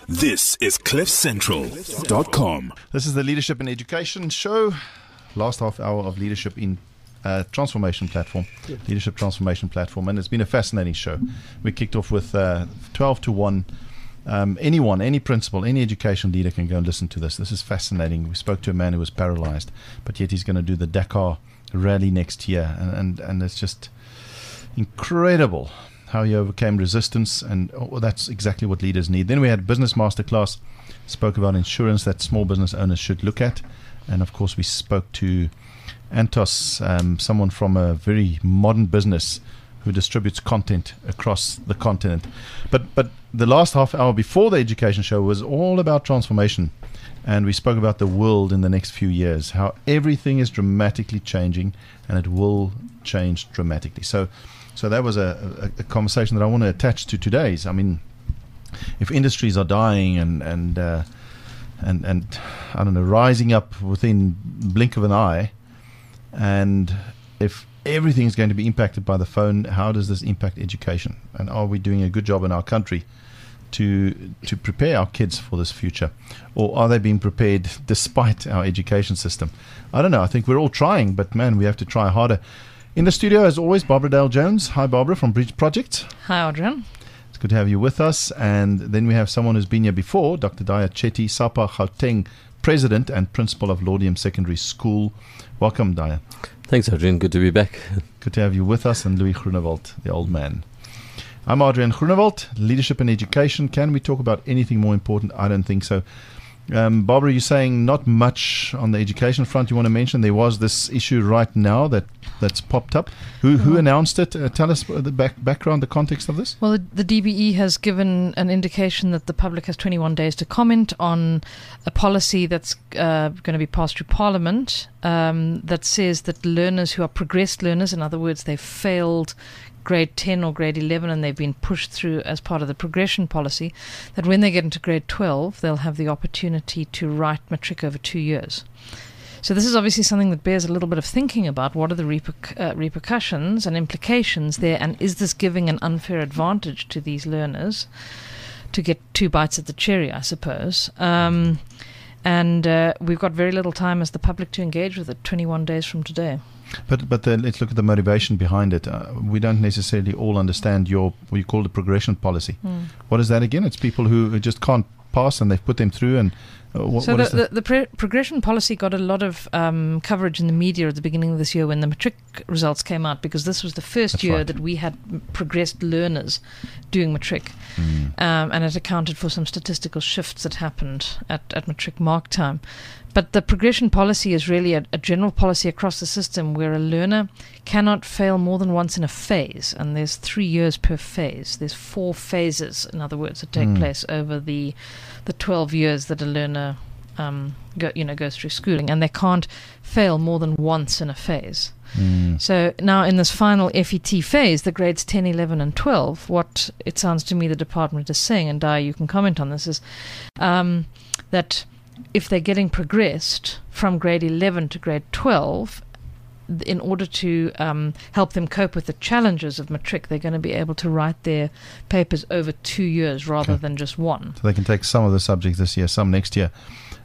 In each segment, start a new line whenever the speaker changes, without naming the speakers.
This is CliffCentral.com.
This is the Leadership in Education show. Last half hour of Leadership in Transformation Platform, Leadership Transformation Platform, and it's been a fascinating show. We kicked off with 12 to 1. Anyone, any principal, any education leader can go and listen to this. This is fascinating. We spoke to a man who was paralyzed, but yet he's going to do the Dakar rally next year, and it's just incredible how he overcame resistance, and that's exactly what leaders need. Then we had Business Masterclass, spoke about insurance that small business owners should look at, and of course we spoke to Antos, someone from a very modern business who distributes content across the continent. But the last half hour before the education show was all about transformation, and we spoke about the world in the next few years, how everything is dramatically changing, and it will change dramatically. So that was a conversation that I want to attach to today's. I mean, if industries are dying and I don't know, rising up within blink of an eye, and if everything is going to be impacted by the phone, how does this impact education? And are we doing a good job in our country to prepare our kids for this future? Or are they being prepared despite our education system? I don't know. I think we're all trying, but man, we have to try harder. In the studio, as always, Barbara Dale Jones. Hi, Barbara, from Bridge Project.
Hi, Adrian.
It's good to have you with us. And then we have someone who's been here before, Dr. Daya Chetty, SAPA Gauteng President and Principal of Laudium Secondary School. Welcome, Daya.
Thanks, Adrian. Good to be back.
Good to have you with us. And Louis Groenewald, the old man. I'm Adrian Groenewald, Leadership in Education. Can we talk about anything more important? I don't think so. Barbara, you're saying not much on the education front you want to mention. There was this issue right now that's popped up. Who announced it? Tell us the background, the context of this.
Well, the DBE has given an indication that the public has 21 days to comment on a policy that's going to be passed through Parliament that says that learners who are progressed learners, in other words, they've failed grade 10 or grade 11 and they've been pushed through as part of the progression policy, that when they get into grade 12 they'll have the opportunity to write matric over 2 years. So this is obviously something that bears a little bit of thinking about. What are the repercussions and implications there, and is this giving an unfair advantage to these learners to get two bites at the cherry, I suppose? And we've got very little time as the public to engage with it, 21 days from today.
But let's look at the motivation behind it. We don't necessarily all understand what you call the progression policy. What is that again? It's people who just can't pass and they've put them through. And
the progression policy got a lot of coverage in the media at the beginning of this year when the matric results came out, because this was the first year that we had progressed learners doing matric, and it accounted for some statistical shifts that happened at matric mark time. But the progression policy is really a general policy across the system where a learner cannot fail more than once in a phase, and there's 3 years per phase. There's 4 phases, in other words, that take place over the 12 years that a learner goes through schooling, and they can't fail more than once in a phase. So now in this final FET phase, the grades 10, 11 and 12, what it sounds to me the department is saying, and Dai, you can comment on this, is that if they're getting progressed from grade 11 to grade 12, in order to help them cope with the challenges of matric, they're going to be able to write their papers over 2 years rather than just one.
So they can take some of the subjects this year, some next year.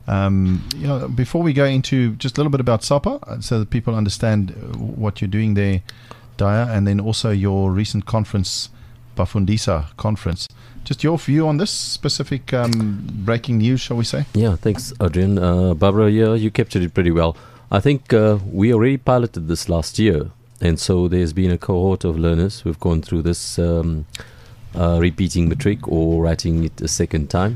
Before we go into just a little bit about SAPA, so that people understand what you're doing there, Daya, and then also your recent conference, Bafundisa conference. Just your view on this specific breaking news, shall we say?
Yeah, thanks, Adrian. Barbara, you captured it pretty well. I think we already piloted this last year, and so there's been a cohort of learners who've gone through this repeating matric or writing it a second time.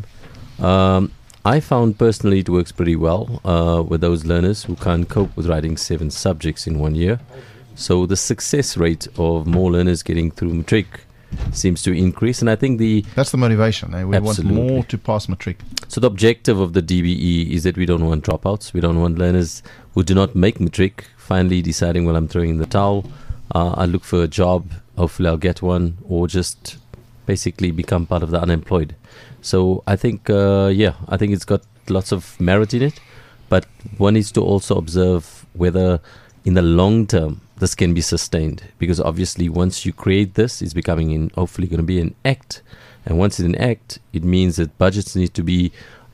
I found personally it works pretty well with those learners who can't cope with writing 7 subjects in 1 year. So the success rate of more learners getting through matric seems to increase, and I think
that's the motivation. We
absolutely
want more to pass matric.
So the objective of the DBE is that we don't want dropouts. We don't want learners who do not make matric finally deciding, well, I'm throwing in the towel. I look for a job, hopefully I'll get one, or just basically become part of the unemployed. So I think I think it's got lots of merit in it, but one needs to also observe whether in the long term this can be sustained, because obviously once you create this, it's becoming hopefully going to be an act, And once it's an act, it means that budgets need to be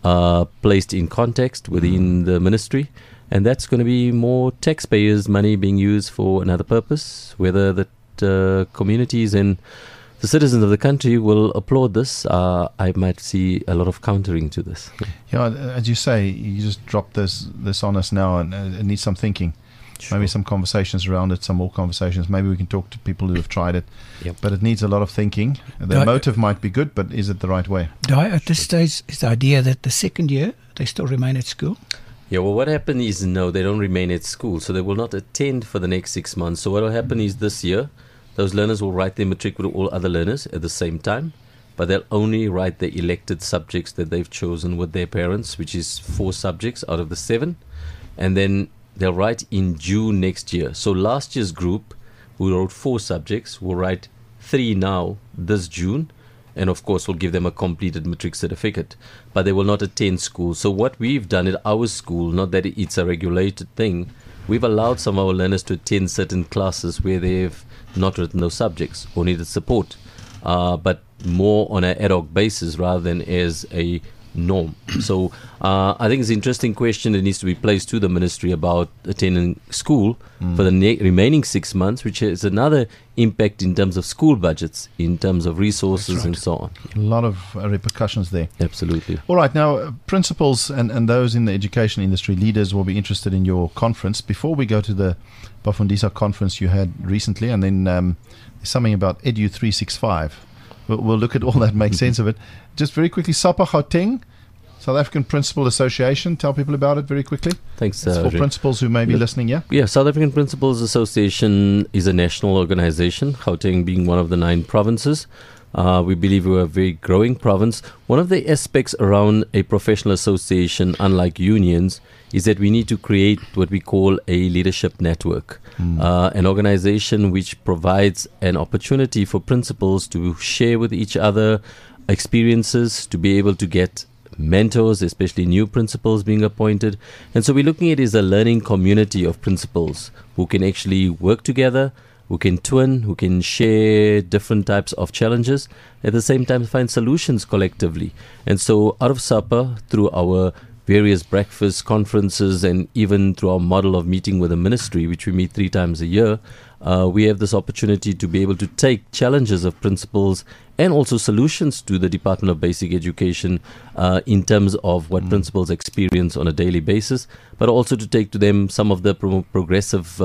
placed in context within the ministry. And that's going to be more taxpayers' money being used for another purpose. Whether the communities and the citizens of the country will applaud this, I might see a lot of countering to this.
Yeah, as you say, you just dropped this on us now, and it needs some thinking. Sure. Maybe some conversations around it, some more conversations. Maybe we can talk to people who have tried it.
Yep.
But it needs a lot of thinking. The motive might be good, but is it the right way?
At this stage, is the idea that the second year, they still remain at school?
Yeah, well, what happened is, no, they don't remain at school, so they will not attend for the next 6 months. So what will happen is this year, those learners will write their matric with all other learners at the same time, but they'll only write the elected subjects that they've chosen with their parents, which is 4 subjects out of the 7, and then they'll write in June next year. So last year's group, who wrote 4 subjects, will write 3 now this June, and of course will give them a completed matric certificate, but they will not attend school. So what we've done at our school, not that it's a regulated thing, we've allowed some of our learners to attend certain classes where they've not written those subjects or needed support, but more on an ad hoc basis rather than as a norm. So I think it's an interesting question that needs to be placed to the ministry about attending school for the remaining 6 months, which has another impact in terms of school budgets, in terms of resources and so on.
A lot of repercussions there.
Absolutely.
All right, now principals and those in the education industry, leaders, will be interested in your conference. Before we go to the Bafundisa conference you had recently, and then there's something about Edu 365. We'll look at all that, make sense of it. Just very quickly, SAPA Gauteng, South African Principal Association. Tell people about it very quickly.
Thanks,
for principals who may be listening, yeah?
Yeah, South African Principals Association is a national organization, Gauteng being one of the 9 provinces. We believe we're a very growing province. One of the aspects around a professional association, unlike unions, is that we need to create what we call a leadership network, an organization which provides an opportunity for principals to share with each other experiences, to be able to get mentors, especially new principals being appointed. And so we're looking at it as a learning community of principals who can actually work together, who can twin, who can share different types of challenges, at the same time find solutions collectively. And so out of SAPA, through our various breakfasts, conferences, and even through our model of meeting with the ministry, which we meet 3 times a year, we have this opportunity to be able to take challenges of principals and also solutions to the Department of Basic Education in terms of what principals experience on a daily basis, but also to take to them some of the progressive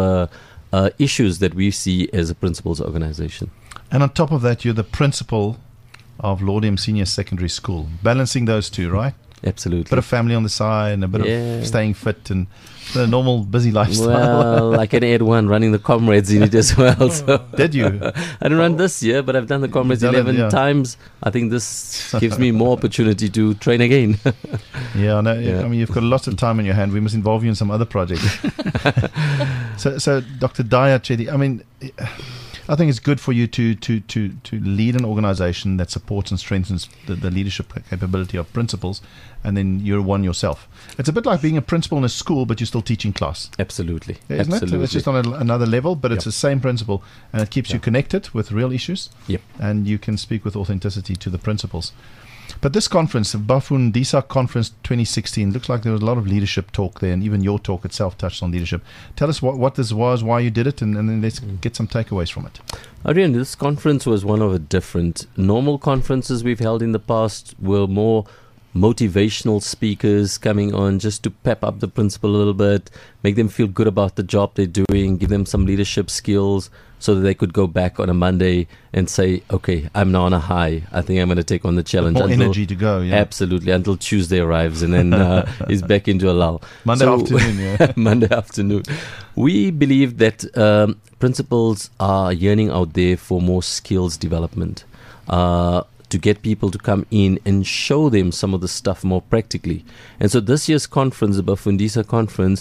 issues that we see as a principals organization.
And on top of that, you're the principal of Laudium Senior Secondary School, balancing those two, right?
Absolutely.
Bit of family on the side and a bit of staying fit and the normal busy lifestyle.
Well, I can add one, running the Comrades in it as well. So.
Did you?
I didn't run this year, but I've done the Comrades 11 times. I think this gives me more opportunity to train again.
I mean, you've got lots of time on your hand. We must involve you in some other projects. So Dr. Daya Chedi, I mean, I think it's good for you to lead an organization that supports and strengthens the leadership capability of principals, and then you're one yourself. It's a bit like being a principal in a school, but you're still teaching class.
Absolutely.
Isn't it? It's just on another level, but it's the same principle, and it keeps you connected with real issues, and you can speak with authenticity to the principals. But this conference, the Bafundisa Conference 2016, looks like there was a lot of leadership talk there, and even your talk itself touched on leadership. Tell us what this was, why you did it, and then let's get some takeaways from it.
Adrian, this conference was one of a different. Normal conferences we've held in the past were more motivational speakers coming on just to pep up the principal a little bit, make them feel good about the job they're doing, give them some leadership skills so that they could go back on a Monday and say, okay, I'm now on a high. I think I'm going to take on the challenge.
More energy to go. Yeah.
Absolutely, until Tuesday arrives and then he's back into a lull.
Monday afternoon.
Monday afternoon. We believe that principals are yearning out there for more skills development. To get people to come in and show them some of the stuff more practically. And so this year's conference, the Bafundisa conference,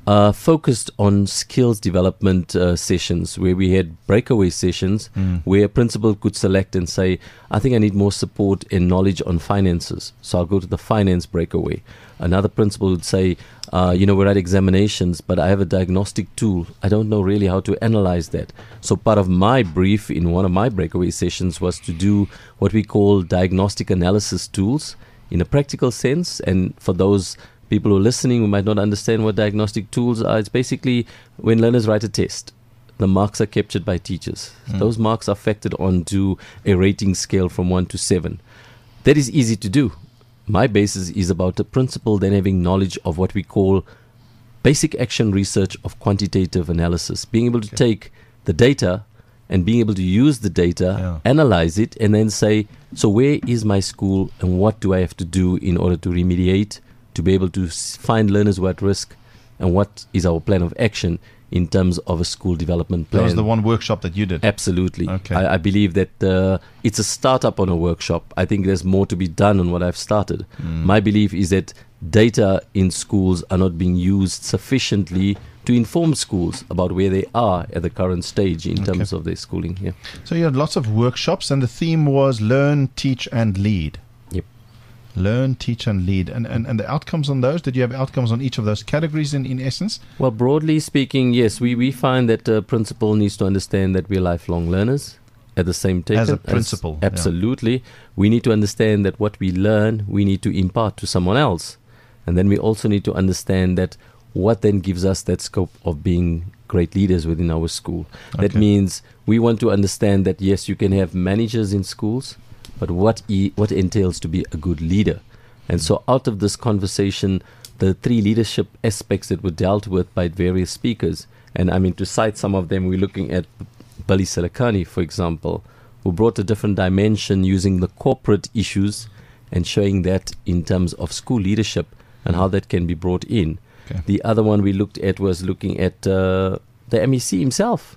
focused on skills development sessions, where we had breakaway sessions where a principal could select and say, I think I need more support and knowledge on finances, so I'll go to the finance breakaway. Another principal would say, we're at examinations, but I have a diagnostic tool. I don't know really how to analyze that. So part of my brief in one of my breakaway sessions was to do what we call diagnostic analysis tools in a practical sense. And for those people who are listening who might not understand what diagnostic tools are, it's basically when learners write a test, the marks are captured by teachers. Those marks are factored onto a rating scale from 1 to 7. That is easy to do. My basis is about the principal then having knowledge of what we call basic action research of quantitative analysis, being able to take the data and being able to use the data, analyze it, and then say, so where is my school and what do I have to do in order to remediate, to be able to find learners who are at risk, and what is our plan of action in terms of a school development plan.
That was the one workshop that you did?
Absolutely.
Okay.
I believe that it's a startup on a workshop. I think there's more to be done on what I've started. My belief is that data in schools are not being used sufficiently to inform schools about where they are at the current stage in terms of their schooling. Yeah.
So you had lots of workshops, and the theme was learn, teach, and lead.
Yep.
Learn, teach, and lead. And the outcomes on those, did you have outcomes on each of those categories in essence?
Well, broadly speaking, yes. We find that a principal needs to understand that we're lifelong learners. At the same time,
as a principal,
absolutely, we need to understand that what we learn, we need to impart to someone else. And then we also need to understand that what then gives us that scope of being great leaders within our school. That means we want to understand that, yes, you can have managers in schools, but what entails to be a good leader. And so out of this conversation, the 3 leadership aspects that were dealt with by various speakers, and I mean, to cite some of them, we're looking at Billy Selekani, for example, who brought a different dimension using the corporate issues and showing that in terms of school leadership and how that can be brought in. The other one we looked at was looking at the MEC himself.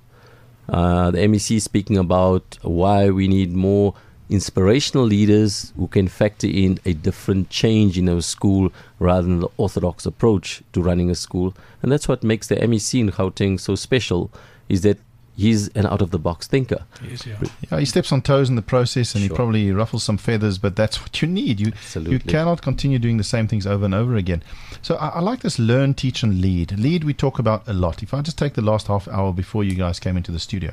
The MEC speaking about why we need more inspirational leaders who can factor in a different change in our school rather than the orthodox approach to running a school. And that's what makes the MEC in Gauteng so special, is that he's an out-of-the-box thinker.
Yes,
he steps on toes in the process, and he probably ruffles some feathers, but that's what you need. You cannot continue doing the same things over and over again. So I like this learn, teach, and lead. Lead we talk about a lot. If I just take the last half hour before you guys came into the studio,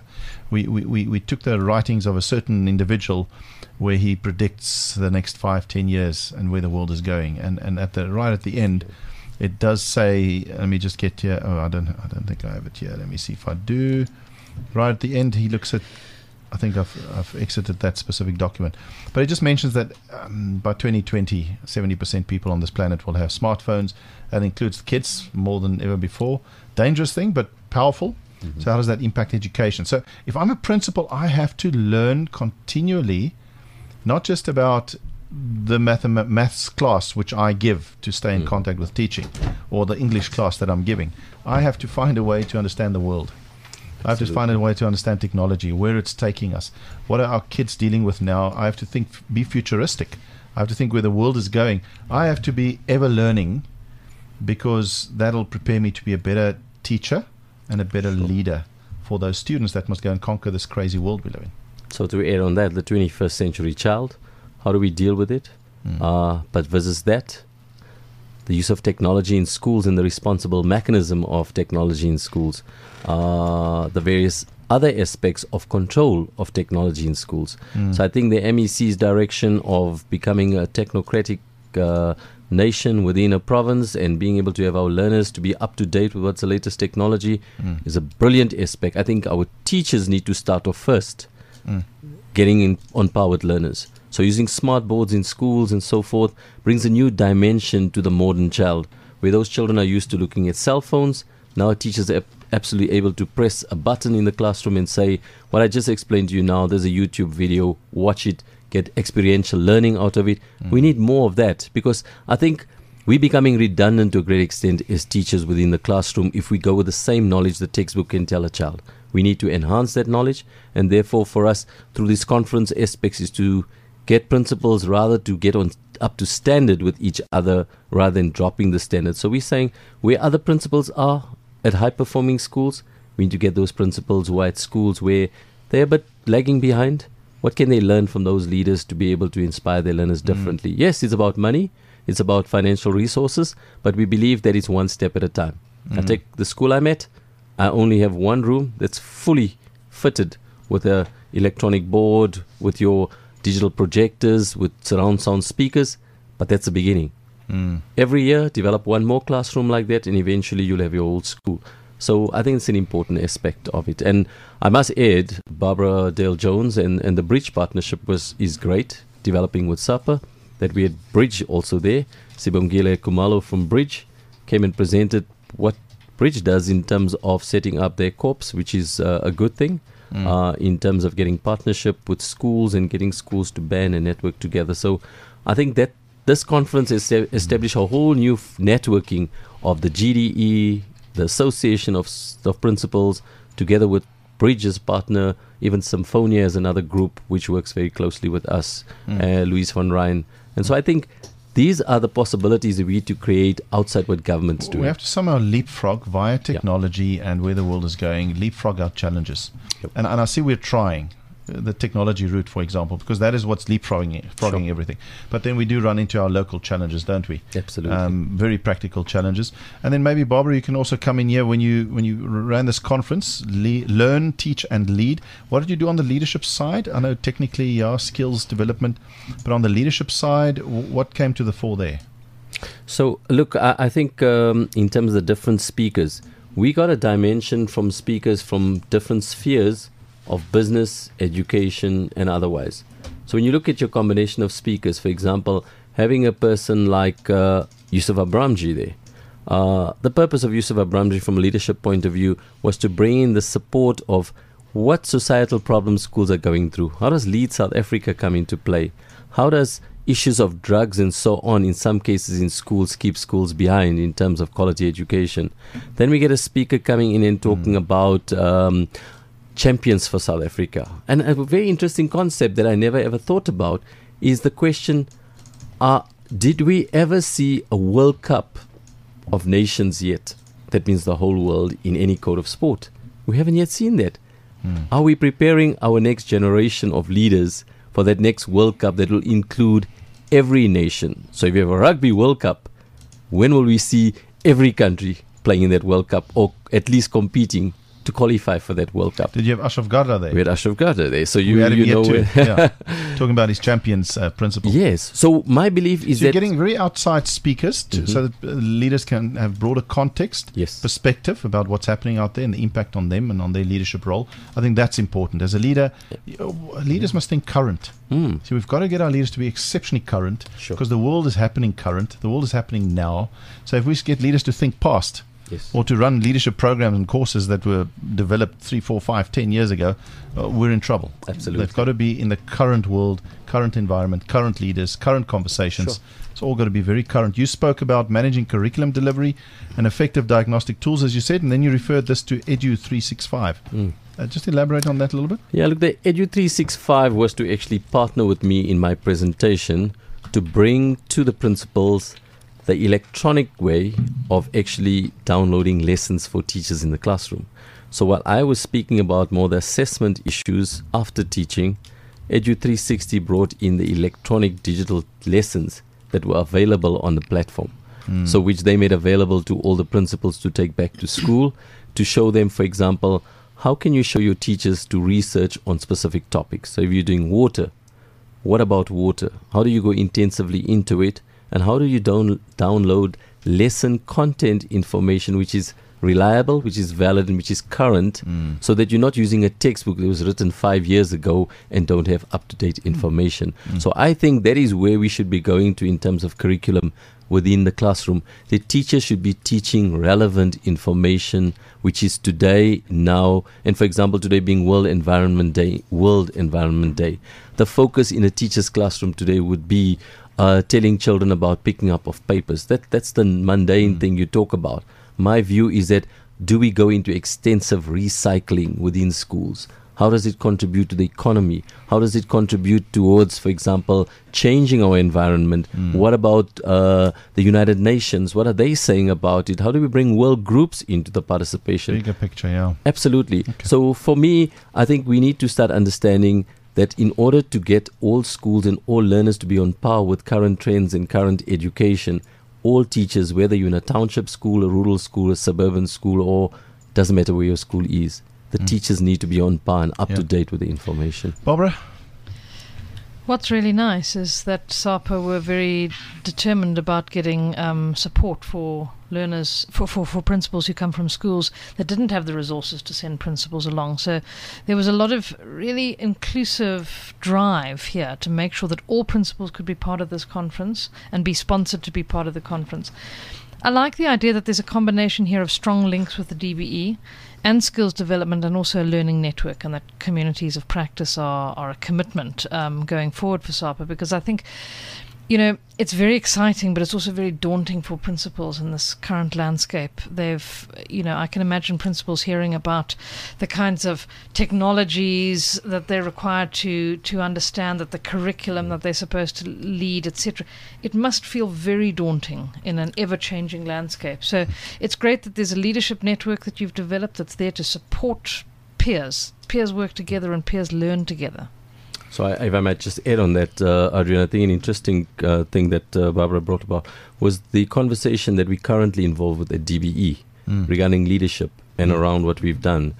we took the writings of a certain individual where he predicts the next 5-10 years and where the world is going. And right at the end, it does say, let me just get here. Oh, I don't think I have it here. Let me see if I do. Right at the end, he looks at, I think I've exited that specific document, but it just mentions that by 2020, 70% people on this planet will have smartphones. That includes kids more than ever before. Dangerous thing, but powerful. So how does that impact education? So if I'm a principal, I have to learn continually, not just about the maths class which I give to stay in contact with teaching, or the English class that I'm giving. I have to find a way to understand the world. I have to find a way to understand technology, where it's taking us. What are our kids dealing with now? I have to be futuristic. I have to think where the world is going. I have to be ever learning, because that'll prepare me to be a better teacher and a better leader for those students that must go and conquer this crazy world we live in.
So to add on that, the 21st century child, how do we deal with it? But versus that, the use of technology in schools and the responsible mechanism of technology in schools, the various other aspects of control of technology in schools. So I think the MEC's direction of becoming a technocratic nation within a province and being able to have our learners to be up to date with what's the latest technology is a brilliant aspect. I think our teachers need to start off first, getting on par with learners. So using smart boards in schools and so forth brings a new dimension to the modern child, where those children are used to looking at cell phones. Now teachers are absolutely able to press a button in the classroom and say, what I just explained to you now, there's a YouTube video, watch it, get experiential learning out of it. We need more of that, because I think we're becoming redundant to a great extent as teachers within the classroom if we go with the same knowledge the textbook can tell a child. We need to enhance that knowledge, and therefore for us, through this conference aspects, is to get principals rather to get on up to standard with each other rather than dropping the standard. So we're saying where other principals are at high-performing schools, we need to get those principals who are at schools where they're a bit lagging behind. What can they learn from those leaders to be able to inspire their learners differently? Yes, it's about money, it's about financial resources, but we believe that it's one step at a time. I take the school I'm at, I only have one room that's fully fitted with a electronic board, with your digital projectors, with surround sound speakers, but that's the beginning. Every year, develop one more classroom like that, and eventually you'll have your whole school. So I think it's an important aspect of it. And I must add, Barbara Dale-Jones and the Bridge partnership is great, developing with SAPA, that we had Bridge also there. Sibongile Kumalo from Bridge came and presented what Bridge does in terms of setting up their corps, which is a good thing, in terms of getting partnership with schools and getting schools to band and network together. So I think that this conference has established a whole new networking of the GDE, the Association of Principals, together with Bridge's partner, even Symphonia is another group which works very closely with us, Louise van Rijn. And so I think these are the possibilities that we need to create outside what government's doing.
We have to somehow leapfrog via technology and where the world is going, leapfrog our challenges. And I see we're trying the technology route, for example, because that is what's leapfrogging everything. But then we do run into our local challenges, don't we?
Absolutely.
Very practical challenges. And then maybe, Barbara, you can also come in here when you ran this conference, learn, teach, and lead. What did you do on the leadership side? I know technically, skills development, but on the leadership side, what came to the fore there?
So, look, I think in terms of the different speakers, we got a dimension from speakers from different spheres of business, education, and otherwise. So when you look at your combination of speakers, for example, having a person like Yusuf Abramji there, the purpose of Yusuf Abramji from a leadership point of view was to bring in the support of what societal problems schools are going through. How does Lead South Africa come into play? How does issues of drugs and so on, in some cases in schools, keep schools behind in terms of quality education? Then we get a speaker coming in and talking about champions for South Africa. And a very interesting concept that I never ever thought about is the question, did we ever see a World Cup of Nations yet? That means the whole world in any code of sport. We haven't yet seen that. Are we preparing our next generation of leaders for that next World Cup that will include every nation? So if you have a Rugby World Cup, when will we see every country playing in that World Cup, or at least competing to qualify for that World Cup?
Did you have Ashraf Garda there?
We had Ashraf Garda there. So
you know talking about his champions principle.
Yes. So my belief is
that you're getting very outside speakers so that leaders can have broader context, perspective about what's happening out there and the impact on them and on their leadership role. I think that's important. As a leader, leaders must think current. So we've got to get our leaders to be exceptionally current, because the world is happening current. The world is happening now. So if we get leaders to think past, or to run leadership programs and courses that were developed 3, 4, 5, 10 years ago, we're in trouble.
Absolutely.
They've got to be in the current world, current environment, current leaders, current conversations. It's all got to be very current. You spoke about managing curriculum delivery and effective diagnostic tools, as you said, and then you referred this to Edu 365. Just elaborate on that a little bit.
Yeah, look, the Edu 365 was to actually partner with me in my presentation to bring to the principals the electronic way of actually downloading lessons for teachers in the classroom. So while I was speaking about more the assessment issues after teaching, Edu 360 brought in the electronic digital lessons that were available on the platform. So which they made available to all the principals to take back to school, to show them, for example, how can you show your teachers to research on specific topics? So if you're doing water, what about water? How do you go intensively into it? And how do you download lesson content information which is reliable, which is valid, and which is current, so that you're not using a textbook that was written 5 years ago and don't have up-to-date information. So I think that is where we should be going to in terms of curriculum within the classroom. The teacher should be teaching relevant information, which is today, now, and for example, today being World Environment Day, the focus in a teacher's classroom today would be telling children about picking up of papers. That's the mundane thing you talk about. My view is that, do we go into extensive recycling within schools? How does it contribute to the economy? How does it contribute towards, for example, changing our environment? What about the United Nations? What are they saying about it? How do we bring world groups into the participation?
Bigger picture, yeah.
Absolutely.
Okay.
So for me, I think we need to start understanding that in order to get all schools and all learners to be on par with current trends in current education, all teachers, whether you're in a township school, a rural school, a suburban school, or doesn't matter where your school is, the teachers need to be on par and up to date with the information.
Barbara?
What's really nice is that SAPA were very determined about getting support for learners, for principals who come from schools that didn't have the resources to send principals along. So there was a lot of really inclusive drive here to make sure that all principals could be part of this conference and be sponsored to be part of the conference. I like the idea that there's a combination here of strong links with the DBE and skills development and also a learning network, and that communities of practice are a commitment going forward for SAPA, because I think, you know, it's very exciting, but it's also very daunting for principals in this current landscape. I can imagine principals hearing about the kinds of technologies that they're required to understand, that the curriculum that they're supposed to lead, etc. It must feel very daunting in an ever-changing landscape. So it's great that there's a leadership network that you've developed that's there to support peers. Peers work together and peers learn together.
So if I might just add on that, Adrian, I think an interesting thing that Barbara brought about was the conversation that we currently involved with at DBE regarding leadership and around what we've done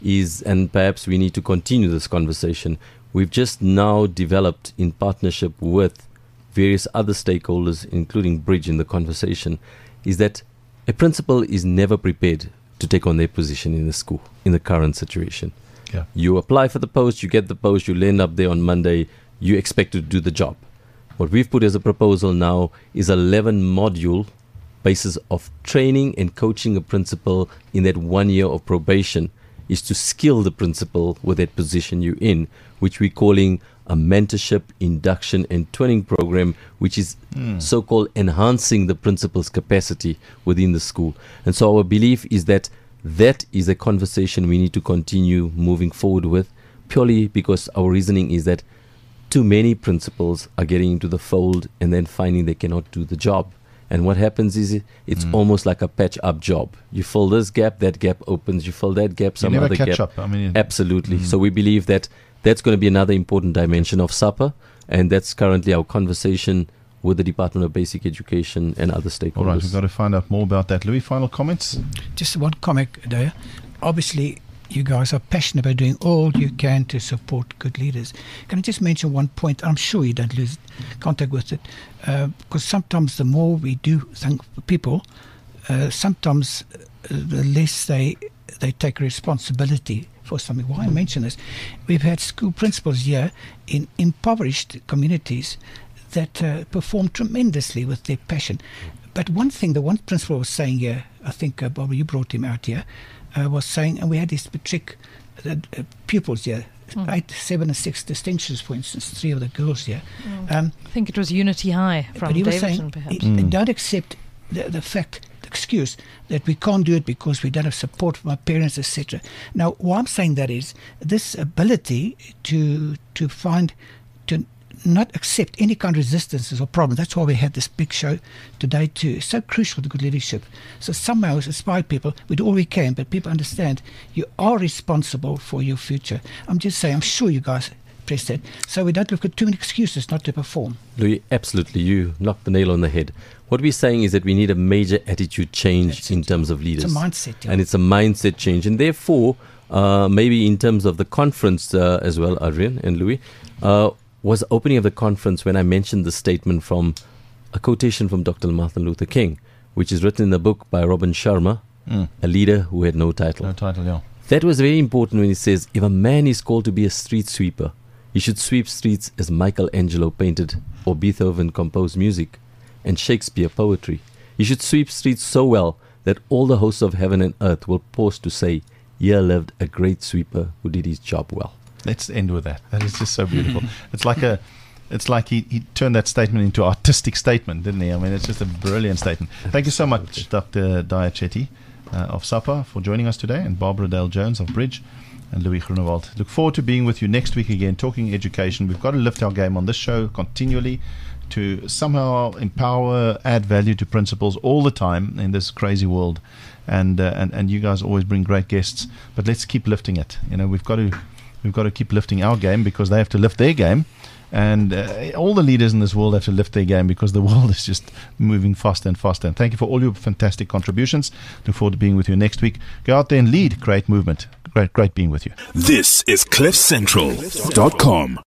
and perhaps we need to continue this conversation. We've just now developed in partnership with various other stakeholders, including Bridge in the conversation, is that a principal is never prepared to take on their position in the school in the current situation.
Yeah.
You apply for the post, you get the post, you land up there on Monday, you expect to do the job. What we've put as a proposal now is 11 module basis of training and coaching a principal in that 1 year of probation is to skill the principal with that position you're in, which we're calling a mentorship, induction and training program, which is so-called enhancing the principal's capacity within the school. And so our belief is that is a conversation we need to continue moving forward with, purely because our reasoning is that too many principals are getting into the fold and then finding they cannot do the job. And what happens is it's almost like a patch-up job. You fill this gap, that gap opens. You fill that gap, some other gap.
You never catch up. I mean,
absolutely. So we believe that that's going to be another important dimension of SAPA, and that's currently our conversation with the Department of Basic Education and other stakeholders.
All right, we've got to find out more about that. Louis, final comments?
Just one comment there. Obviously, you guys are passionate about doing all you can to support good leaders. Can I just mention one point? I'm sure you don't lose contact with it, because sometimes the more we do thank people, sometimes the less they take responsibility for something. Why I mention this? We've had school principals here in impoverished communities that perform tremendously with their passion. But one thing, the one principal was saying here, I think, Barbara, you brought him out here, was saying, and we had these matric pupils here, 8, 7 and 6 distinctions, for instance, 3 of the girls here.
I think it was Unity High from Davidson, perhaps.
They don't accept the excuse that we can't do it because we don't have support from our parents, etc. Now, why I'm saying that is this ability to not accept any kind of resistances or problems. That's why we had this big show today too. It's so crucial to good leadership. So somehow as inspire people, we do all we can, but people understand you are responsible for your future. I'm just saying, I'm sure you guys press that. So we don't look at too many excuses not to perform.
Louis, absolutely. You knocked the nail on the head. What we're saying is that we need a major attitude change in terms of leaders.
It's a mindset. Yeah.
And it's a mindset change. And therefore, maybe in terms of the conference as well, Adrian and Louis, was the opening of the conference when I mentioned the statement from a quotation from Dr. Martin Luther King, which is written in the book by Robin Sharma, A Leader Who Had No Title.
No title, yeah.
That was very important when he says, if a man is called to be a street sweeper, he should sweep streets as Michelangelo painted, or Beethoven composed music, and Shakespeare poetry. He should sweep streets so well that all the hosts of heaven and earth will pause to say, here lived a great sweeper who did his job well.
Let's end with that. That is just so beautiful. It's like he turned that statement into an artistic statement, didn't he? I mean, it's just a brilliant statement. Thank you so much, Dr. Daya Chetty of SAPA for joining us today, and Barbara Dale Jones of Bridge. and Louis Groenewald. Look forward to being with you next week again, talking education. We've got to lift our game on this show continually to somehow empower, add value to principals all the time in this crazy world. And you guys always bring great guests, but let's keep lifting it. We've got to keep lifting our game, because they have to lift their game. And all the leaders in this world have to lift their game, because the world is just moving faster and faster. And thank you for all your fantastic contributions. Look forward to being with you next week. Go out there and lead great movement. Great being with you.
This is CliffCentral.com.